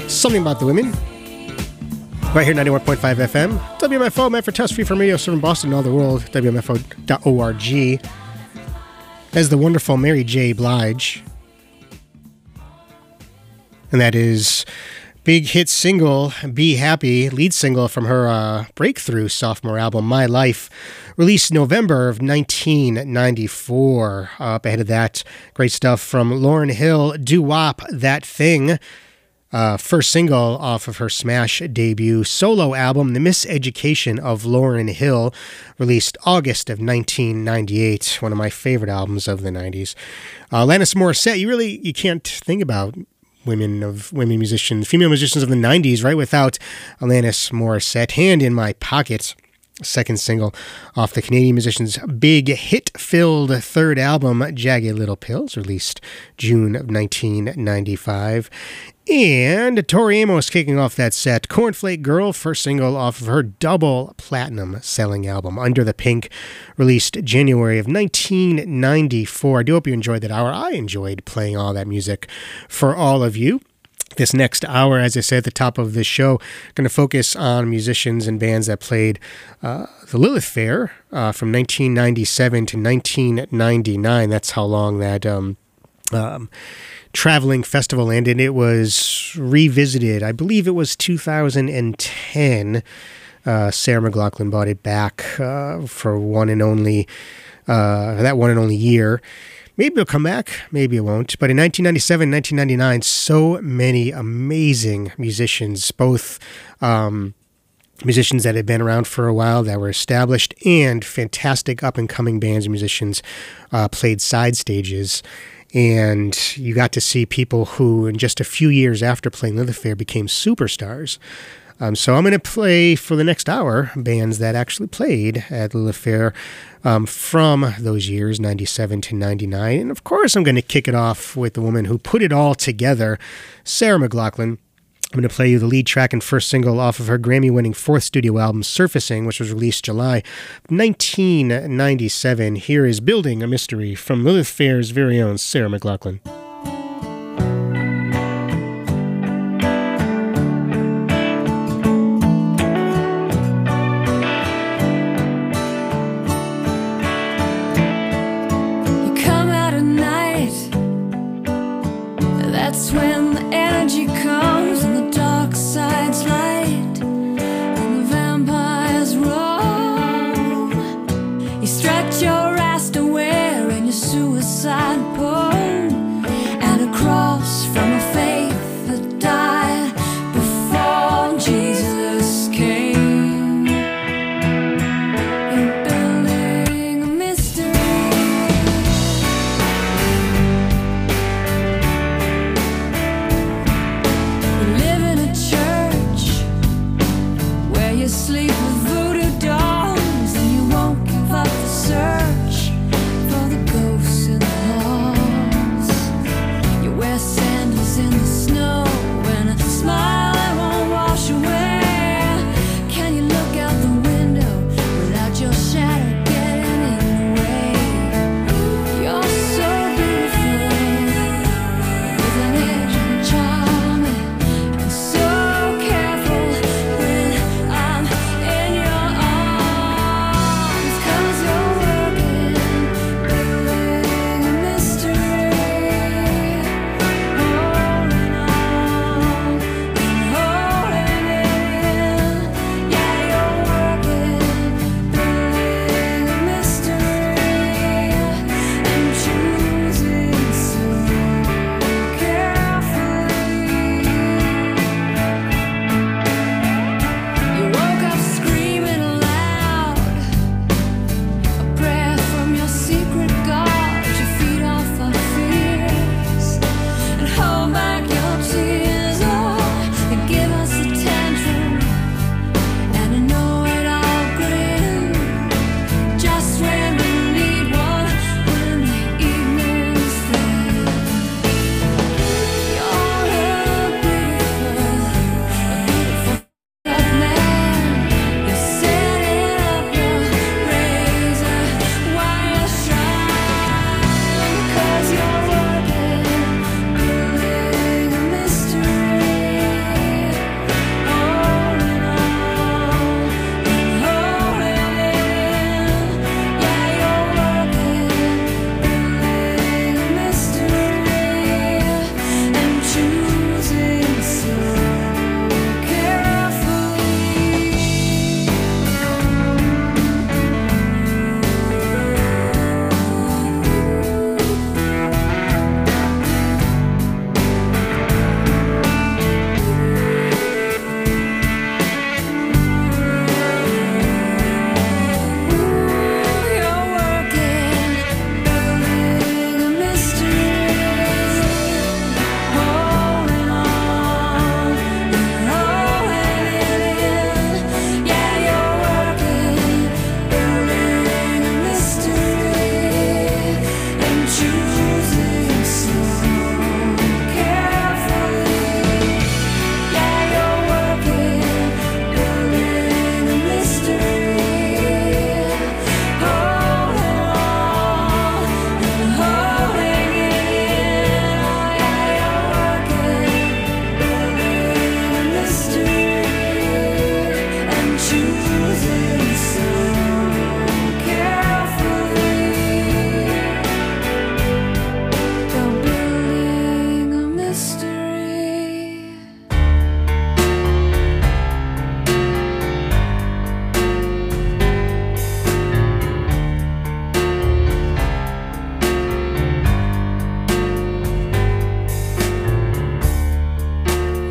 Something About the Women. Right here, 91.5 FM. WMFO, meant for test free from radio serving Boston and all the world. WMFO.org. As the wonderful Mary J. Blige. And that is big hit single, Be Happy, lead single from her breakthrough sophomore album, My Life, released November of 1994. Up ahead of that, great stuff from Lauryn Hill, Doo Wop, That Thing. First single off of her smash debut solo album, The Miseducation of Lauryn Hill, released August of 1998, one of my favorite albums of the 90s. Alanis Morissette, you can't think about female musicians of the 90s, right, without Alanis Morissette. Hand in My Pocket, second single off the Canadian musician's big hit-filled third album, Jagged Little Pills, released June of 1995. And Tori Amos kicking off that set, Cornflake Girl, first single off of her double platinum-selling album, Under the Pink, released January of 1994. I do hope you enjoyed that hour. I enjoyed playing all that music for all of you. This next hour, as I said at the top of this show, going to focus on musicians and bands that played the Lilith Fair from 1997 to 1999. That's how long that traveling festival ended. It was revisited. I believe it was 2010. Sarah McLachlan brought it back for that one and only year. Maybe it'll come back, maybe it won't. But in 1997, 1999, so many amazing musicians, both musicians that had been around for a while, that were established, and fantastic up-and-coming bands and musicians played side stages. And you got to see people who, in just a few years after playing Lilith Fair, became superstars. So I'm going to play for the next hour bands that actually played at Lilith Fair from those years, 97 to 99. And of course, I'm going to kick it off with the woman who put it all together, Sarah McLachlan. I'm going to play you the lead track and first single off of her Grammy-winning fourth studio album, Surfacing, which was released July 1997. Here is Building a Mystery from Lilith Fair's very own Sarah McLachlan. That's when the energy comes and the dark side's light and the vampires roam. You stretch your ass to wear and your suicide poem.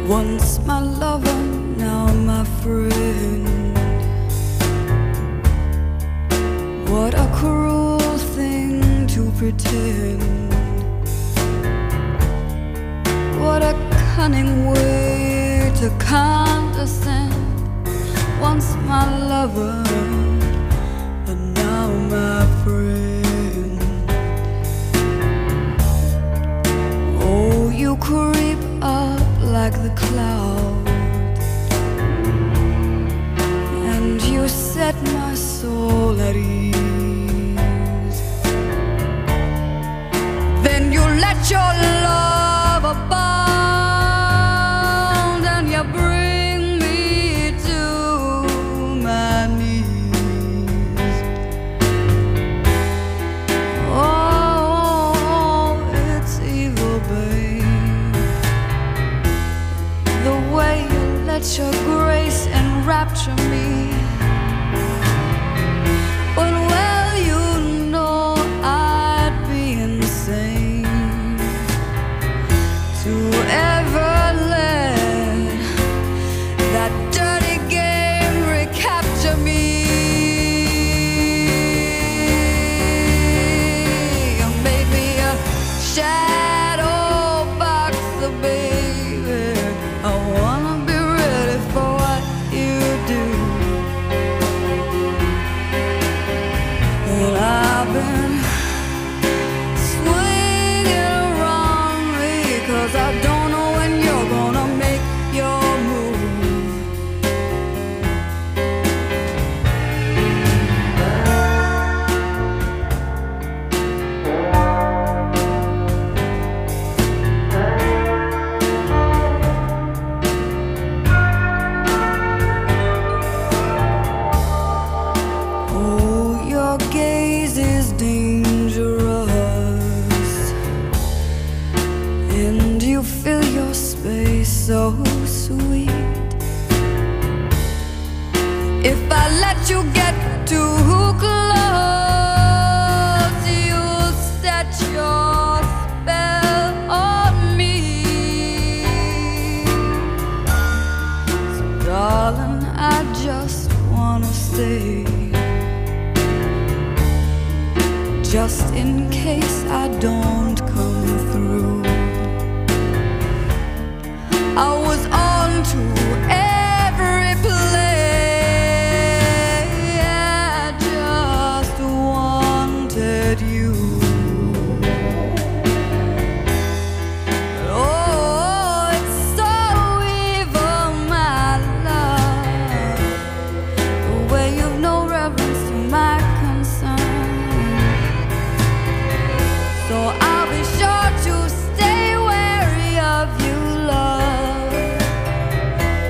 Once my lover, now my friend. What a cruel thing to pretend. What a cunning way to condescend. Once my lover, and now my friend. Oh, you creep up like the clouds, and you set my soul at ease. Then you let your love abound, and you bring me to my knees. Oh, it's evil, babe, the way you let your grace enrapture me. But well, you know I'd be insane to ever let that dirty game recapture me. You made me a shadow boxer, baby. I wanna be ready for what you do. And I've been swinging wrongly, 'cause I don't know when you're gonna make your move. Oh, your gaze is dangerous, and you fill your space so sweet. If I let you get too close, you'll set your spell on me. So darling, I just wanna stay, just in case I don't come through. I was on to every play, I just wanted you. Oh, it's so evil, my love, the way you've no reverence to my concern. So I'll be sure to stay wary of you, love,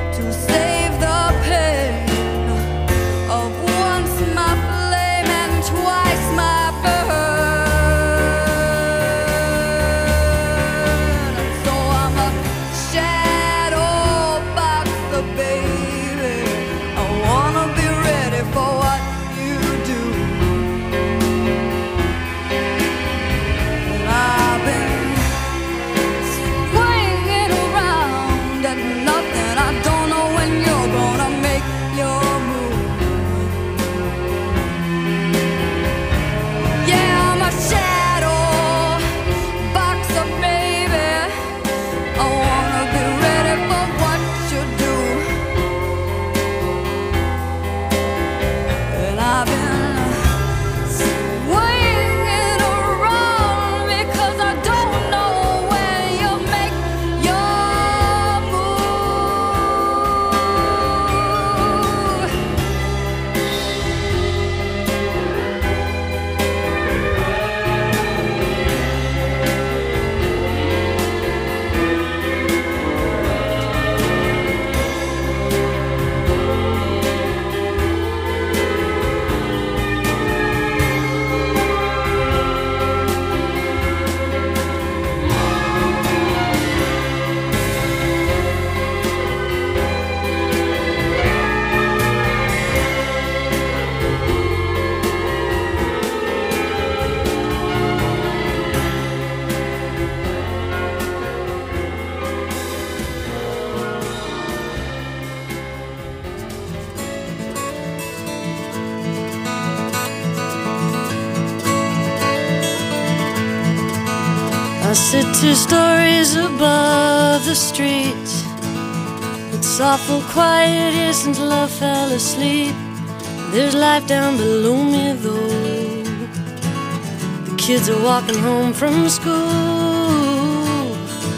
sit 2 stories above the street. It's awful quiet here since love fell asleep. There's life down below me though. The kids are walking home from school.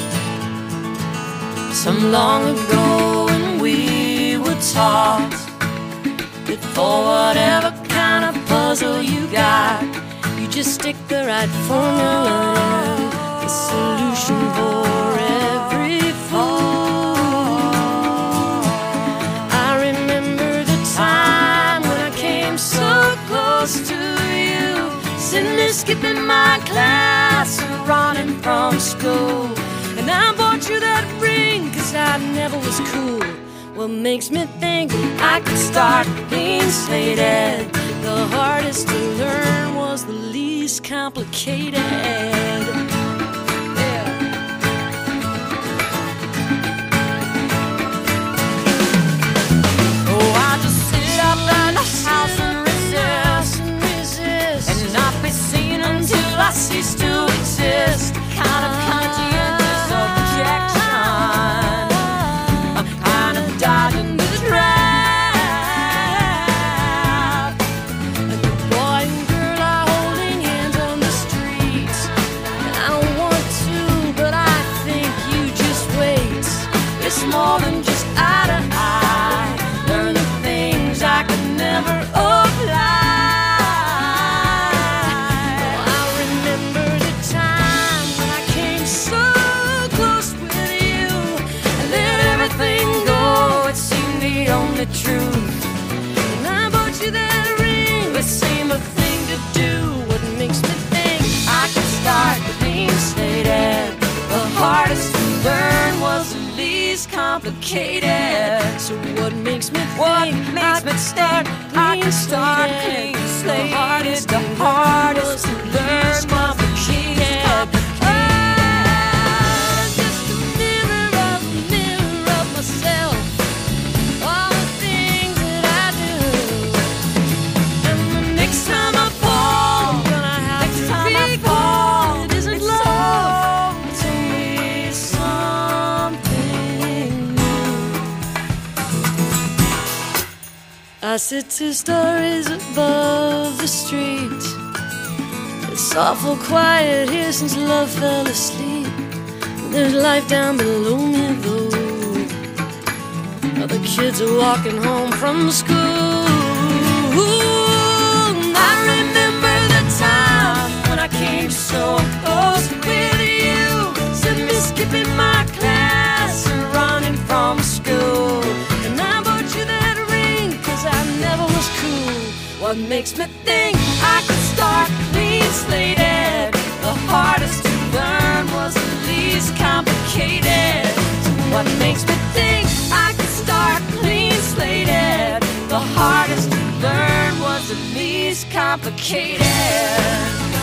Some long ago when we were taught that for whatever kind of puzzle you got, you just stick the right formula in, the solution for every fool. I remember the time when I came so close to you, sitting there skipping my class and running from school. And I bought you that ring 'cause I never was cool. What makes me think I could start clean slated? The hardest to learn was the least complicated. Oh, I just sit up in the house and resist, and not be seen until I cease to exist. Kind of conscientious objection, I'm kind of dodging the trap. Like the boy and girl are holding hands on the street, and I don't want to, but I think you just wait. It's more than just eye to eye. Learn the things I could never apply. Oh, I remember the time when I came so close with you. I let everything go, it seemed the only truth. And I bought you that ring, it seemed a thing to do. What makes me think I could start clean slated? The hardest to learn was the least complicated. So what makes me think I could start clean slated? The hardest to learn was the complicated. Just a mirror of myself, all the things that I do. And the next time I fall, I'm gonna have to recall it isn't love, it's only something new. I sit 2 stories above the street. It's awful quiet here since love fell asleep. There's life down below me though. Other kids are walking home from school. I remember the time when I came so close with you, sitting there skipping my class and running from school. And I bought you that ring 'cause I never was cool. What makes me think I could start clean slated? The hardest to learn was the least complicated. So what makes me think I could start clean slated? The hardest to learn was the least complicated.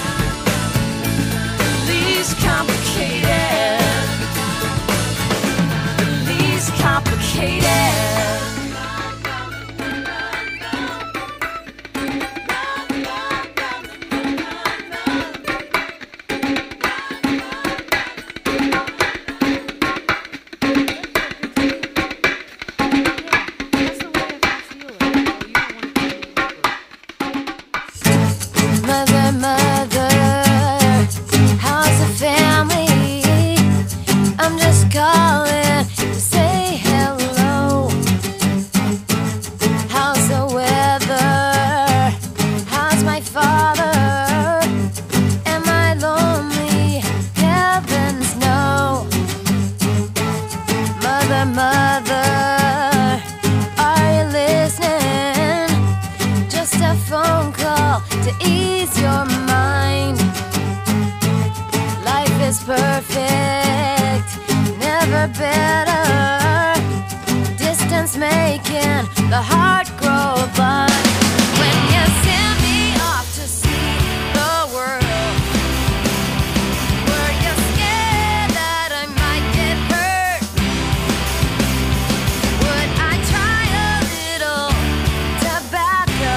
The least complicated. The least complicated. Mother, mother, how's the family? I'm just calling to say hello. How's the weather? How's my father? Am I lonely? Heavens no. Mother, mother, are you listening? Just a phone call to ease your mind. Life is perfect, never better. Distance making the heart grow blind. When you send me off to see the world, were you scared that I might get hurt? Would I try a little tobacco?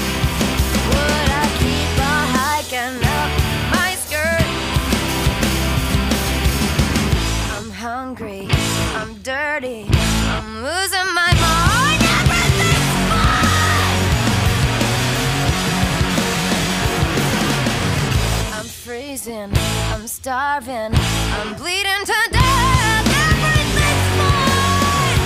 Would I keep on hiking up my skirt? dirty. I'm losing my mind. Everything's fine. I'm freezing. I'm starving. I'm bleeding to death. Everything's fine.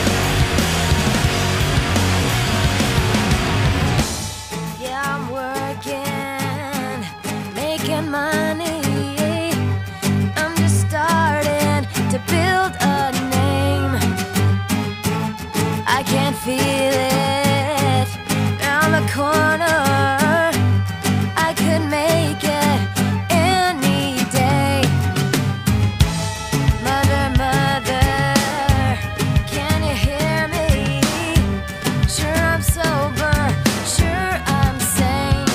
Yeah, I'm working, making money. I'm just starting to build a name. I can feel it down the corner. I could make it any day. Mother, mother, can you hear me? Sure I'm sober, sure I'm sane.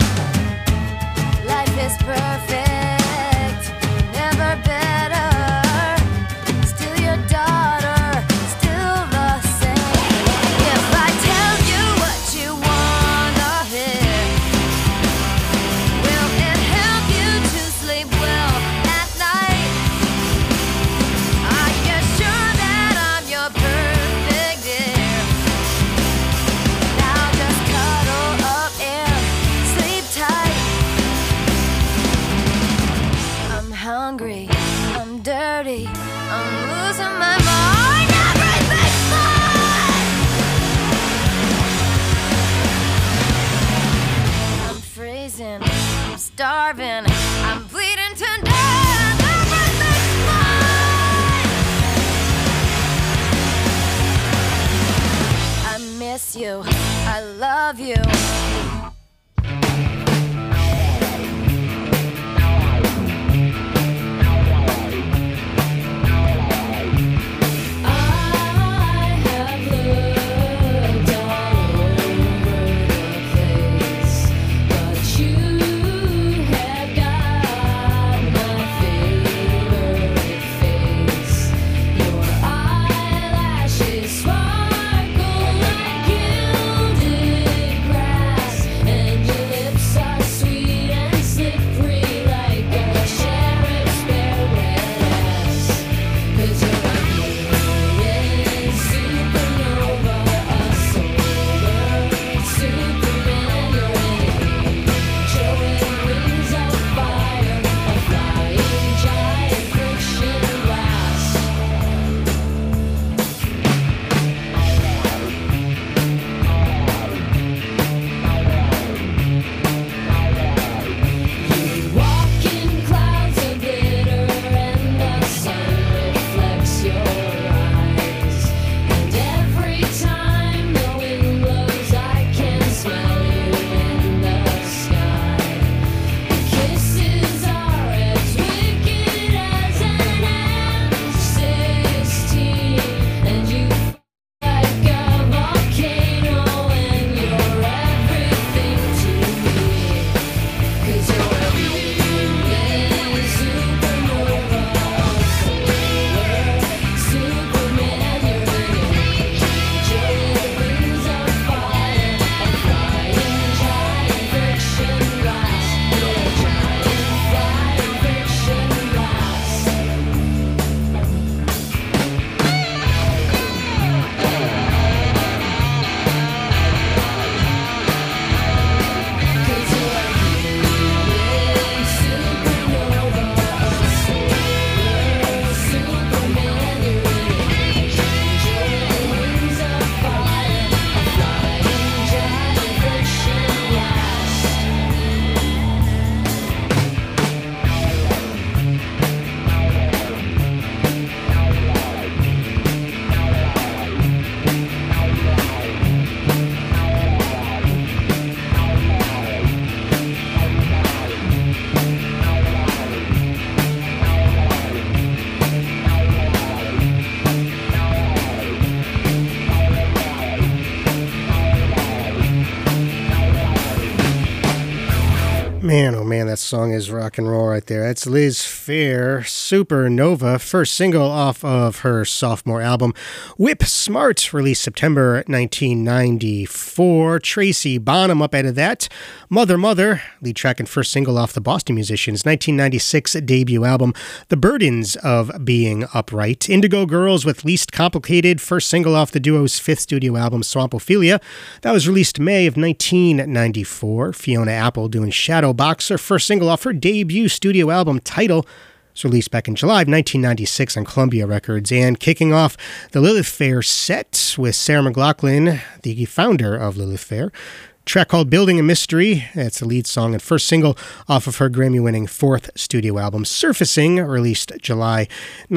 Life is perfect, never better. Still your daughter, still the same. If I tell you what you wanna hear, will it help you to sleep well at night? Are you sure that I'm your perfect dear? Now just cuddle up and sleep tight. I'm hungry, I'm dirty, I'm losing my mind. Everything's fine. I'm freezing, I'm starving, I'm bleeding to death. Everything's fine. I miss you, I love you. Sparkle like gilded grass. Man, oh man, that song is rock and roll right there. That's Liz Phair, Supernova, first single off of her sophomore album, Whip Smart, released September 1994. Tracy Bonham up out of that. Mother Mother, lead track and first single off the Boston Musicians' 1996 debut album, The Burdens of Being Upright. Indigo Girls with Least Complicated, first single off the duo's fifth studio album, Swampophilia. That was released May of 1994. Fiona Apple doing Shadow Boxer, first single off her debut studio album, Title. It's released back in July of 1996 on Columbia Records. And kicking off the Lilith Fair set with Sarah McLachlan, the founder of Lilith Fair. Track called Building a Mystery. That's the lead song and first single off of her Grammy-winning fourth studio album, Surfacing, released July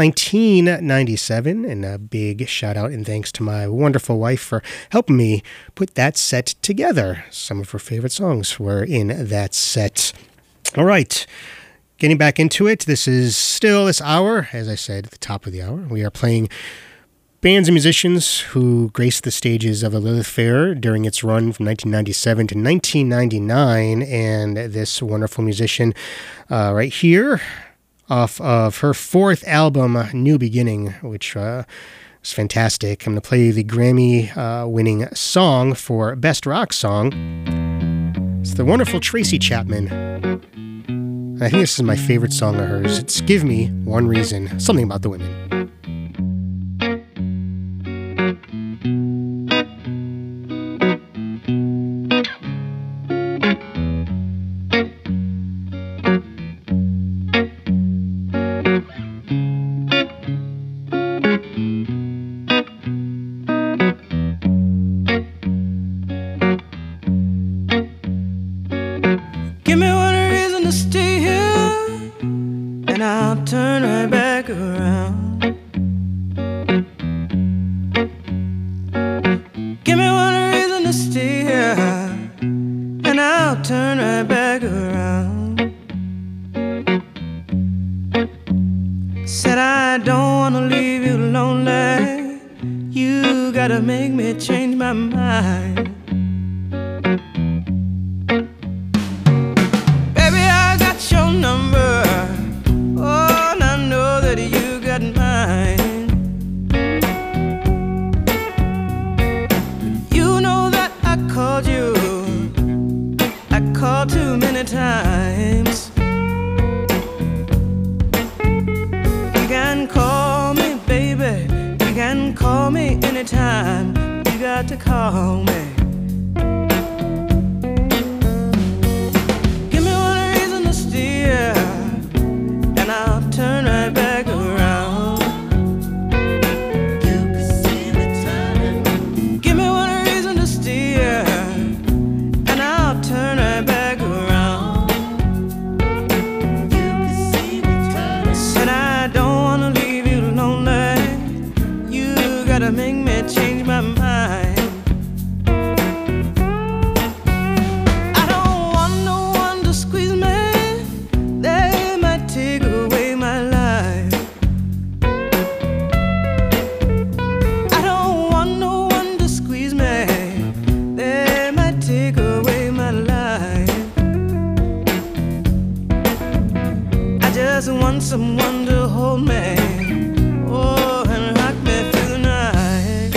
1997. And a big shout out and thanks to my wonderful wife for helping me put that set together. Some of her favorite songs were in that set. All right. Getting back into it, this is still this hour, as I said at the top of the hour. We are playing bands and musicians who graced the stages of the Lilith Fair during its run from 1997 to 1999. And this wonderful musician right here, off of her fourth album, New Beginning, which is fantastic. I'm going to play the Grammy-winning song for Best Rock Song. It's the wonderful Tracy Chapman. I think this is my favorite song of hers. It's Give Me One Reason, something about the women. Someone to hold me, oh, and rock me through the night.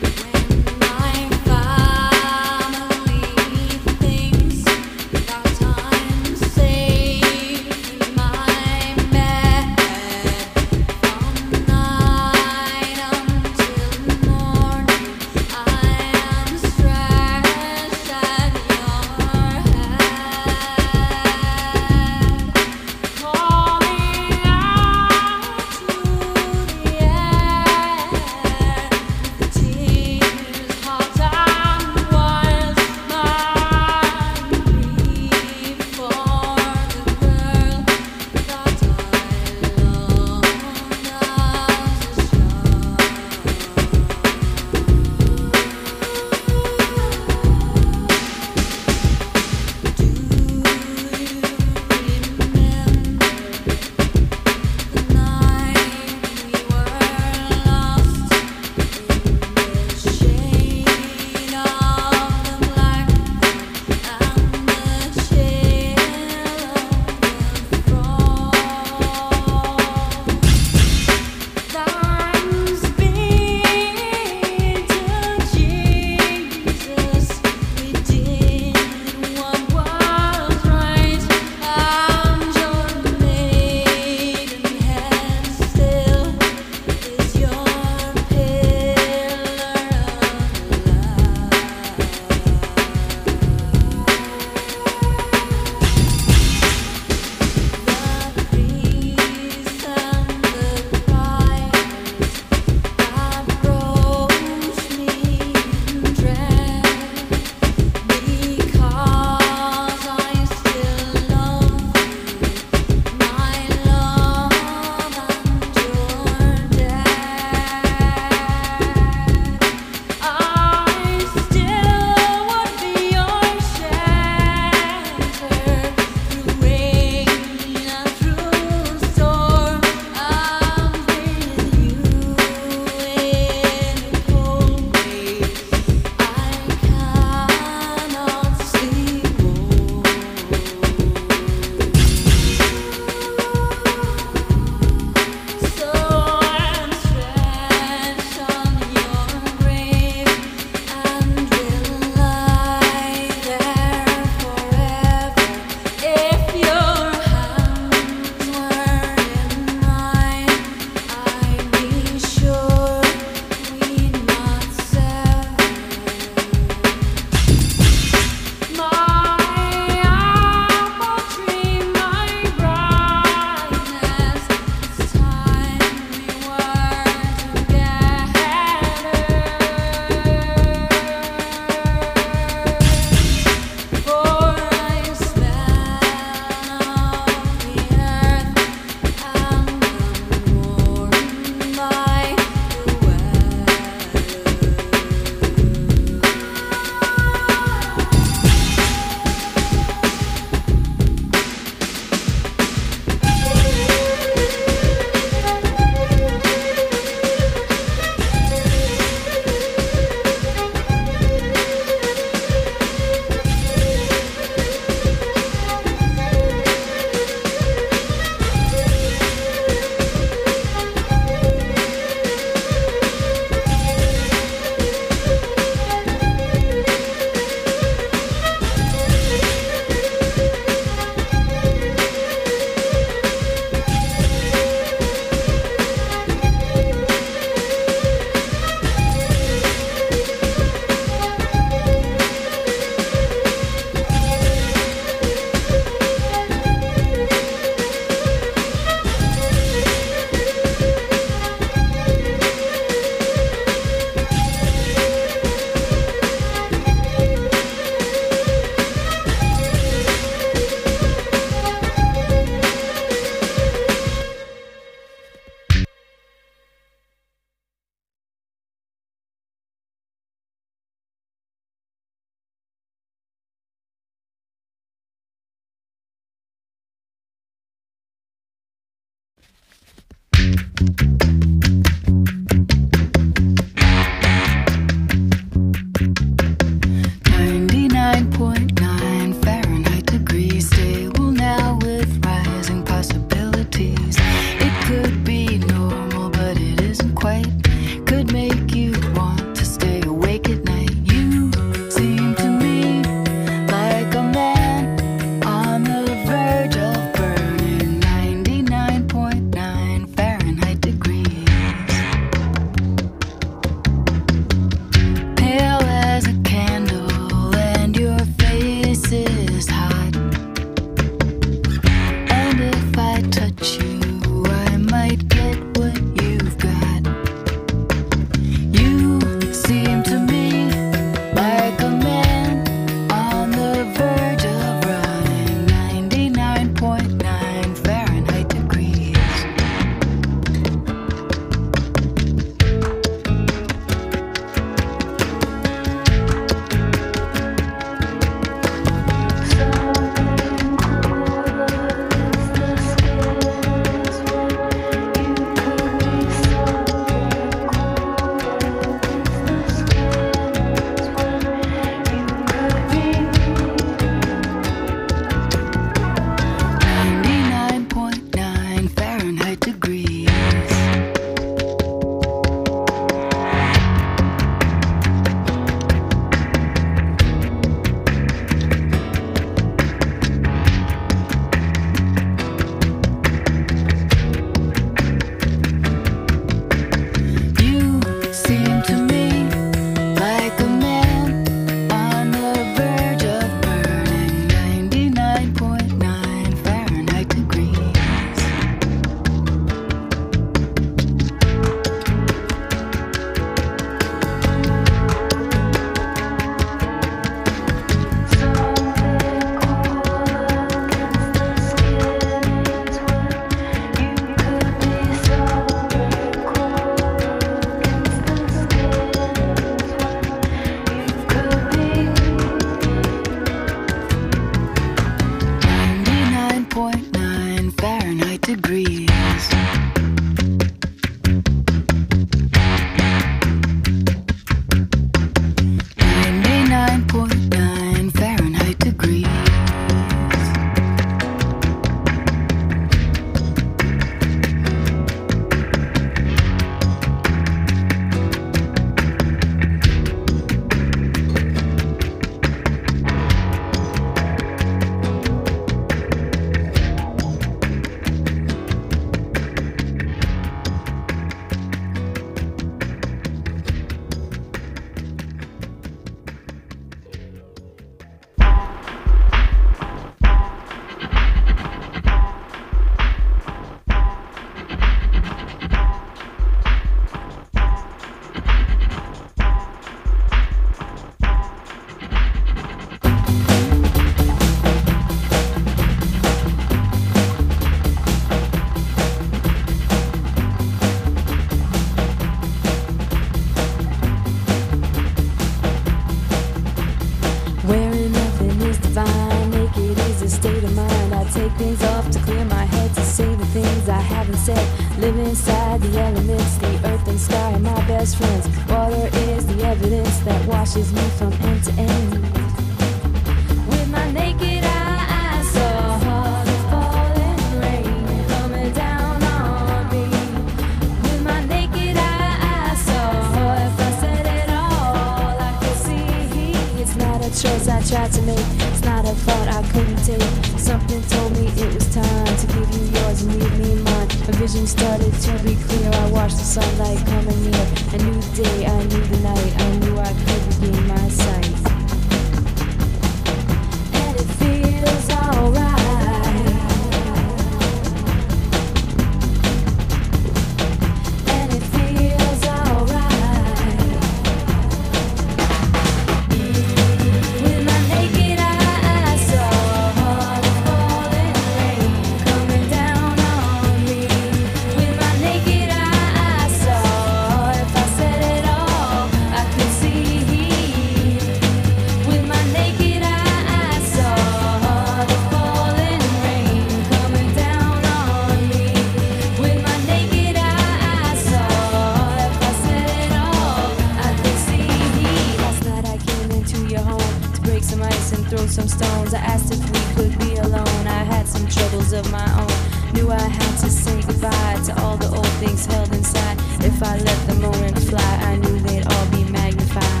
phones. I asked if we could be alone. I had some troubles of my own. Knew I had to say goodbye to all the old things held inside. If I let the moment fly, I knew they'd all be magnified.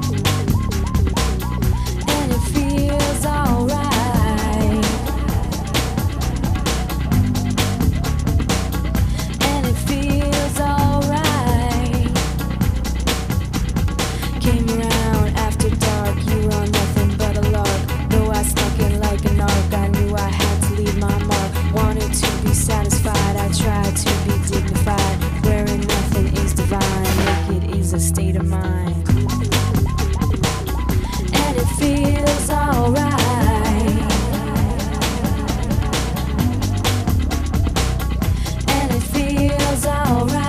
And it feels alright. And it feels alright. Came around after dark, you were nothing but a lark. Though I snuck in like an arc, I knew I had to leave my mark. Wanted to be satisfied, I tried to be dignified. Wherein nothing is divine, naked is a state of mind. And it feels alright. And it feels alright.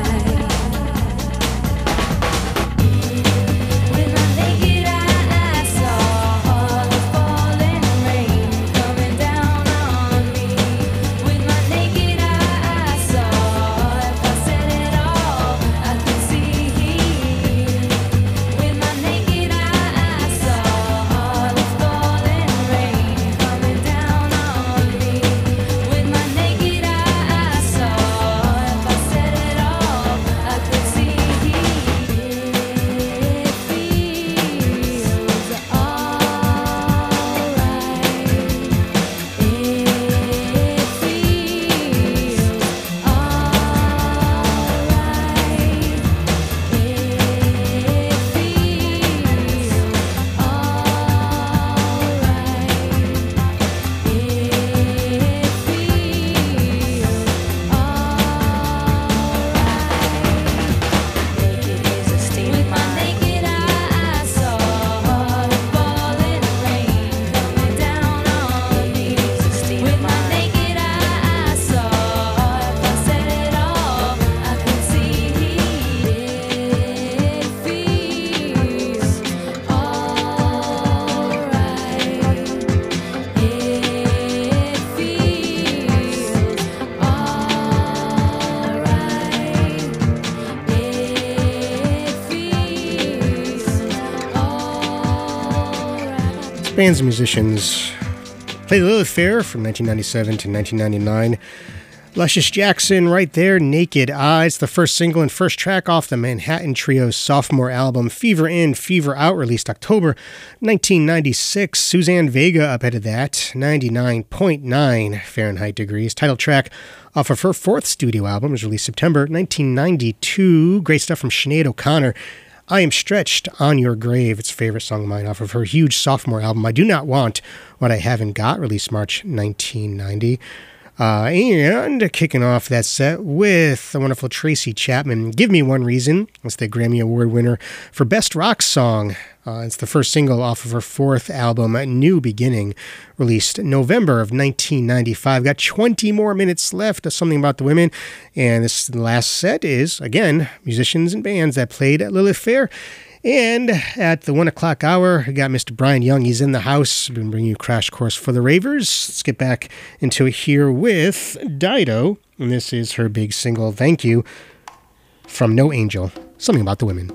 With my naked eye, I saw the falling rain coming down on me. With my naked eye, I saw, if I said it all, I could see. With my naked eye, I saw the falling rain coming down on me. With my naked eye, I saw, if I said it all, I could see. It feels alright. It feels Bands and musicians played Lilith Fair from 1997 to 1999. Luscious Jackson right there, Naked Eyes, the first single and first track off the Manhattan Trio's sophomore album, Fever In, Fever Out, released October 1996. Suzanne Vega up ahead of that, 99.9 Fahrenheit degrees. Title track off of her fourth studio album was released September 1992. Great stuff from Sinead O'Connor. I Am Stretched on Your Grave. It's a favorite song of mine off of her huge sophomore album, I Do Not Want What I Haven't Got, released March 1990. And kicking off that set with the wonderful Tracy Chapman, Give Me One Reason. It's the Grammy Award winner for Best Rock Song. It's the first single off of her fourth album, New Beginning, released November of 1995. Got 20 more minutes left of Something About the Women. And this last set is, again, musicians and bands that played at Lilith Fair. And at the 1 o'clock hour, we got Mr. Brian Young. He's in the house. I've been bringing you Crash Course for the Ravers. Let's get back into it here with Dido. And this is her big single, Thank You, from No Angel, Something About the Women.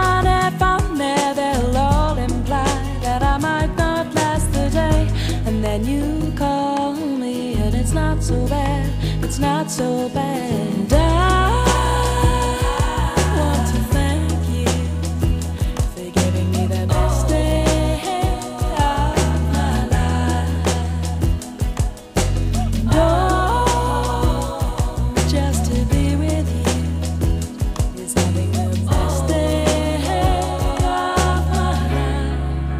And then out so bad. I want to thank you for giving me the best day of my life. Oh, just to be with you is having the best day of my life.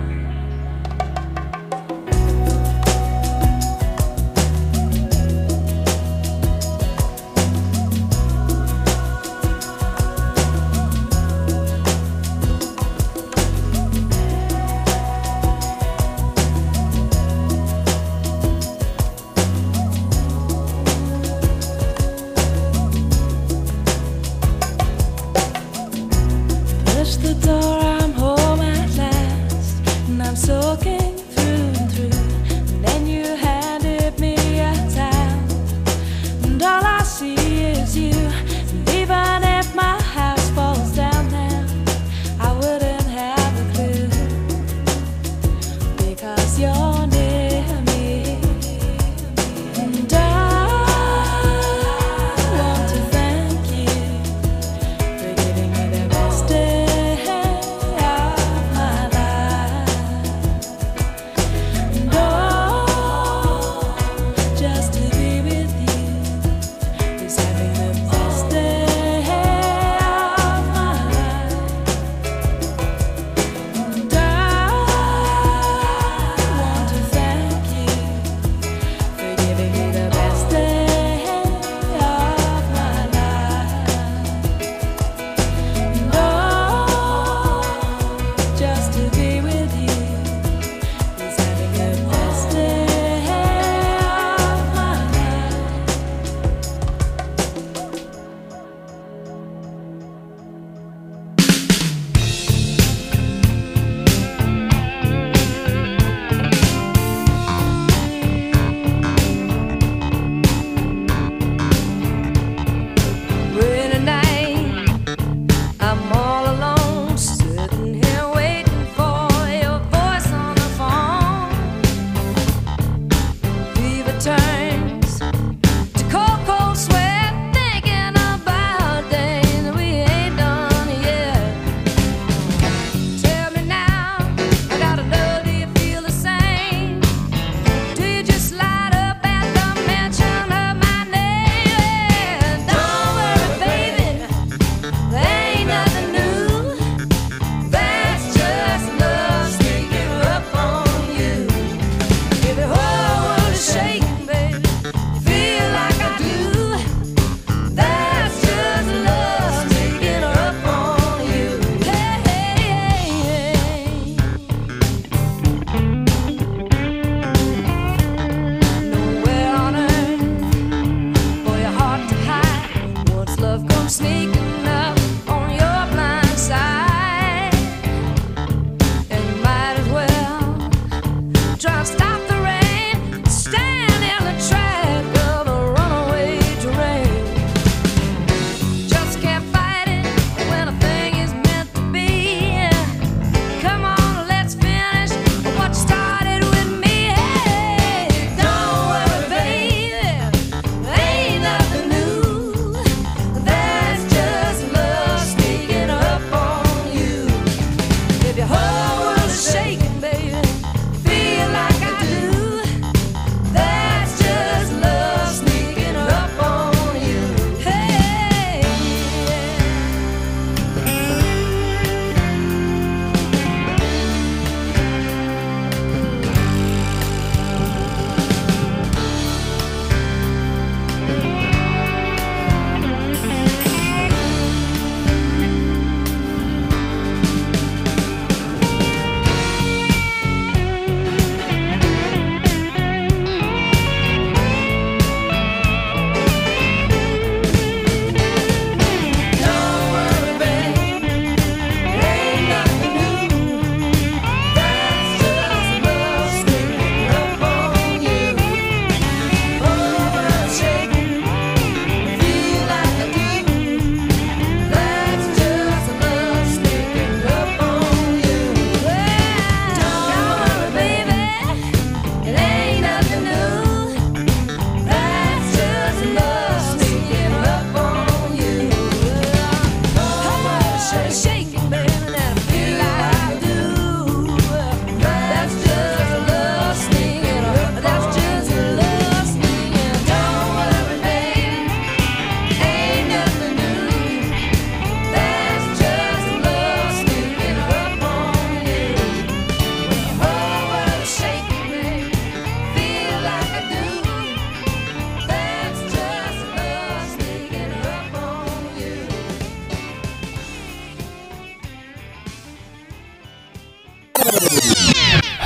Push the door, I'm home at last, and I'm soaking through and through. And then you handed me a towel, and all I see is you. And even if my house falls down now, I wouldn't have a clue, because you're near me. And I want to thank you for giving me the best day of my life.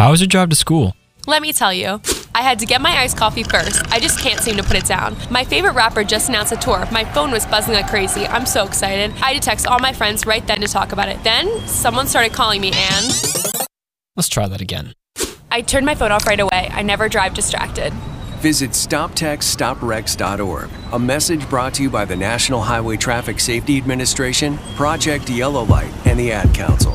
How was your drive to school? Let me tell you, I had to get my iced coffee first. I just can't seem to put it down. My favorite rapper just announced a tour. My phone was buzzing like crazy. I'm so excited. I had to text all my friends right then to talk about it. Then, someone started calling me and... Let's try that again. I turned my phone off right away. I never drive distracted. Visit StopTextStopWrecks.org. A message brought to you by the National Highway Traffic Safety Administration, Project Yellow Light, and the Ad Council.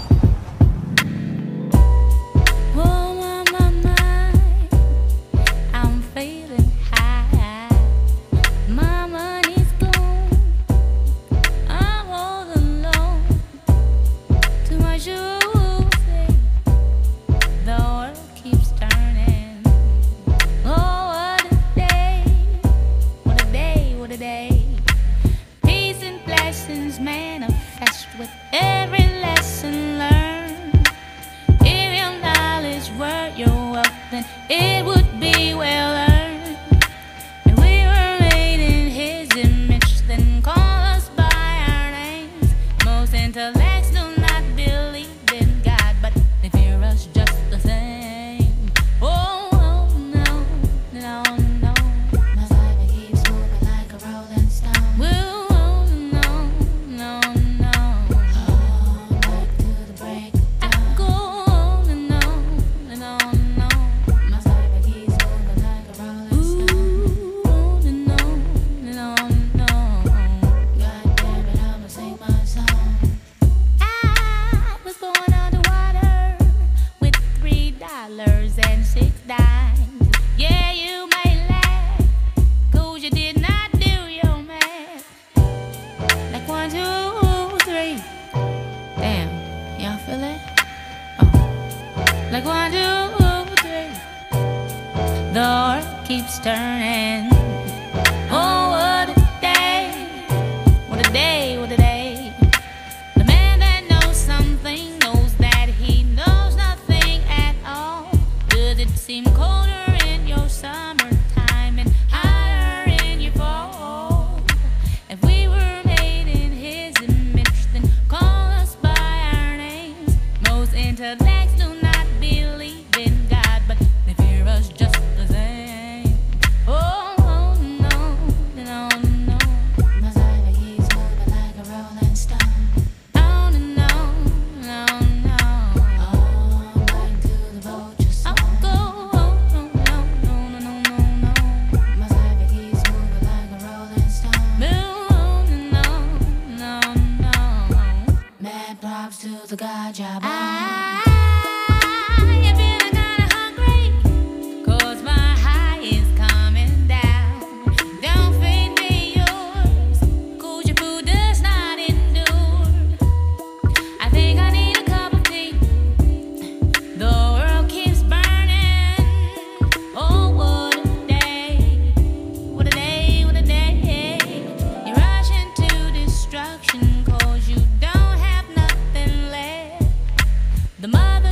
It would be well earned. And we were made in his image, then call us by our names. Most intellects do not believe in God, but they fear us just the same. Oh, no, no, no. My life keeps moving like a rolling stone. Oh, no, no, no. Oh, back to the break of dawn. I go on and on and on and on. And $6. Yeah, you may laugh, 'cause you did not do your math. Like 1, 2, 3. Damn, y'all feel it? Oh, like 1, 2, 3. The earth keeps turning. Oh, what a day! What a day! What a day! The man that knows something knows that he knows nothing at all. Does it seem colder in your summertime and hotter in your fall? If we were made in his image, then call us by our names. Most intellects do not believe in God, but they fear us just the same. Oh, no, no, no. My life keeps moving like a rolling stone. Oh, no, no, no. Oh, back to the vulture song. To the God job. I'm feeling kinda hungry, 'cause my high is coming down. Don't feed me yours, 'cause your food does not endure. I think I need a cup of tea. The world keeps burning. Oh, what a day. What a day, what a day. You rush into destruction 'cause you don't have nothing left. The mother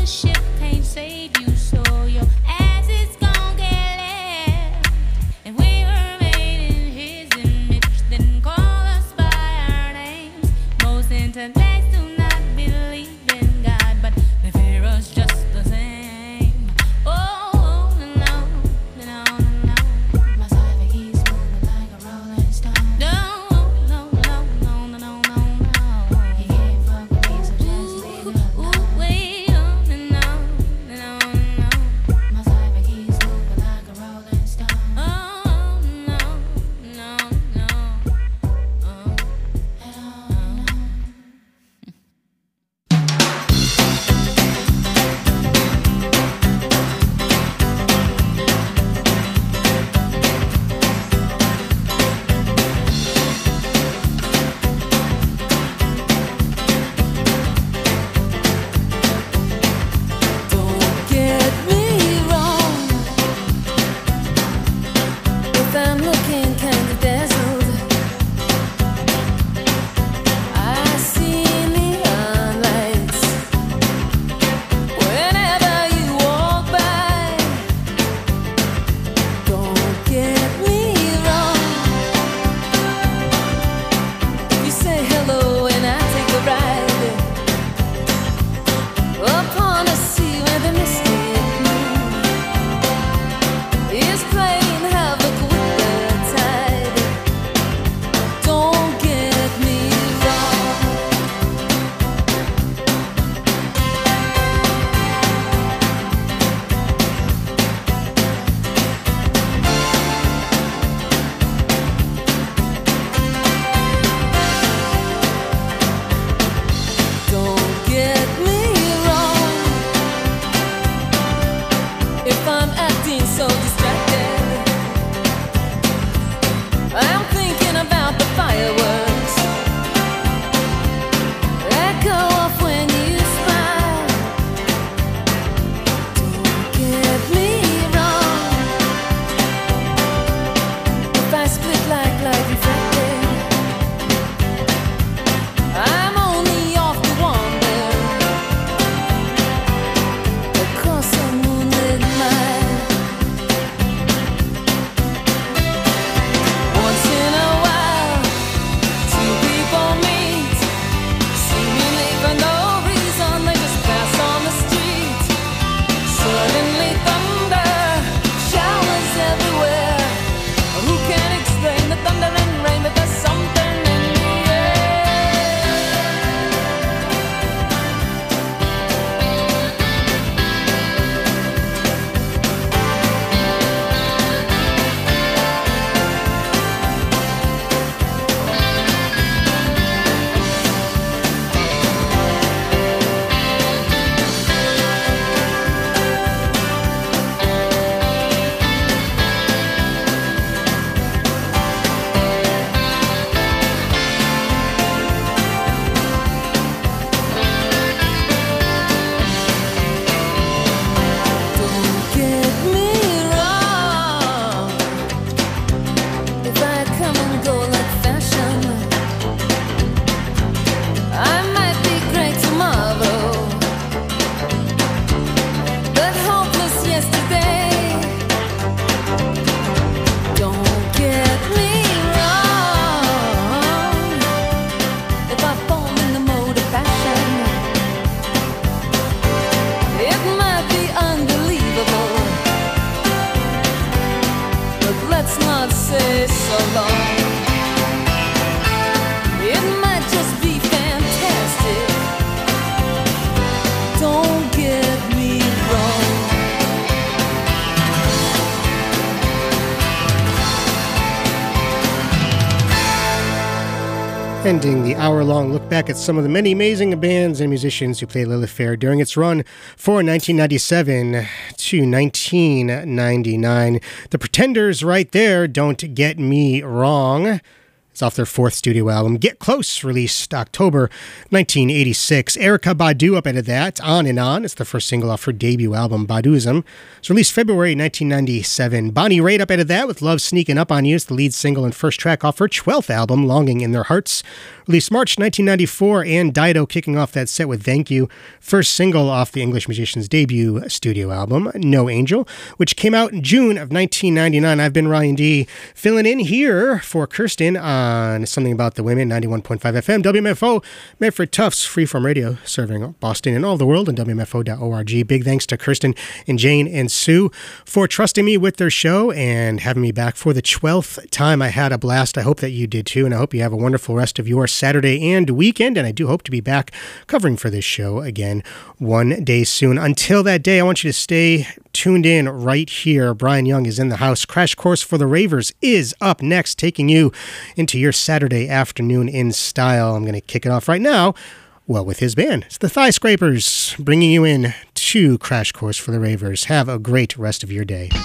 Ending the hour-long look back at some of the many amazing bands and musicians who played Lilith Fair during its run for 1997 to 1999. The Pretenders right there, Don't Get Me Wrong. It's off their fourth studio album, Get Close, released October 1986. Erykah Badu up ahead that, On and On. It's the first single off her debut album, Baduism. It's released February 1997. Bonnie Raitt up ahead that with Love Sneaking Up on You. It's the lead single and first track off her 12th album, Longing in Their Hearts. Released March 1994, and Dido kicking off that set with Thank You. First single off the English musician's debut studio album, No Angel, which came out in June of 1999. I've been Ryan D, filling in here for Kirsten on Something About the Women, 91.5 FM, WMFO, Medford Tufts, Freeform Radio, serving Boston and all the world, and WMFO.org. Big thanks to Kirsten and Jane and Sue for trusting me with their show and having me back for the 12th time. I had a blast. I hope that you did too, and I hope you have a wonderful rest of your Saturday and weekend, and I do hope to be back covering for this show again one day soon. Until that day, I want you to stay tuned in right here. Brian Young is in the house. Crash Course for the Ravers is up next, taking you into your Saturday afternoon in style. I'm going to kick it off right now, well, with his band. It's the Thigh Scrapers, bringing you in to Crash Course for the Ravers. Have a great rest of your day.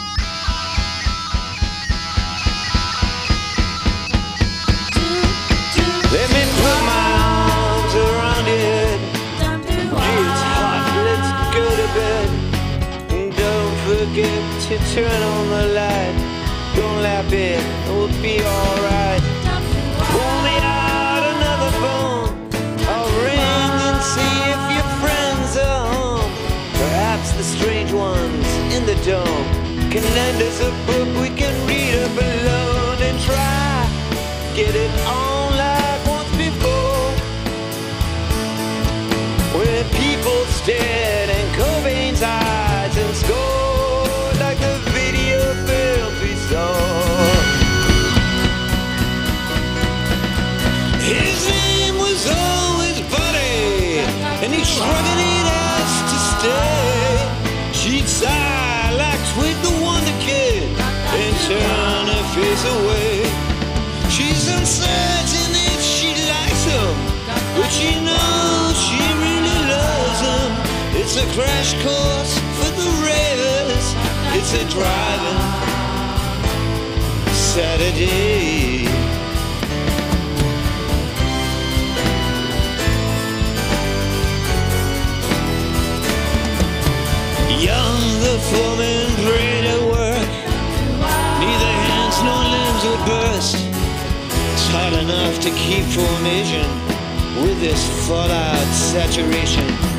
Let me put my arms around your head. It's hot, let's go to bed. And don't forget to turn on the light. Don't laugh it, it'll be alright. Pull me out another phone. I'll ring and see if your friends are home. Perhaps the strange ones in the dome can lend us a book we can read up alone and try. Get it on like once before. When people stared and Cobain's eyes and scored like the video film we saw. His name was always Buddy, and he shrugged it us to stay. She'd sigh like Twig the Wonder Kid and turn her face away. She's uncertain if she likes him, but she knows she really loves him. It's a crash course for the ravers. It's a driving Saturday. Young, the foreman prayed at work. Neither hands nor limbs would burst. It's hard enough to keep formation with this fallout saturation.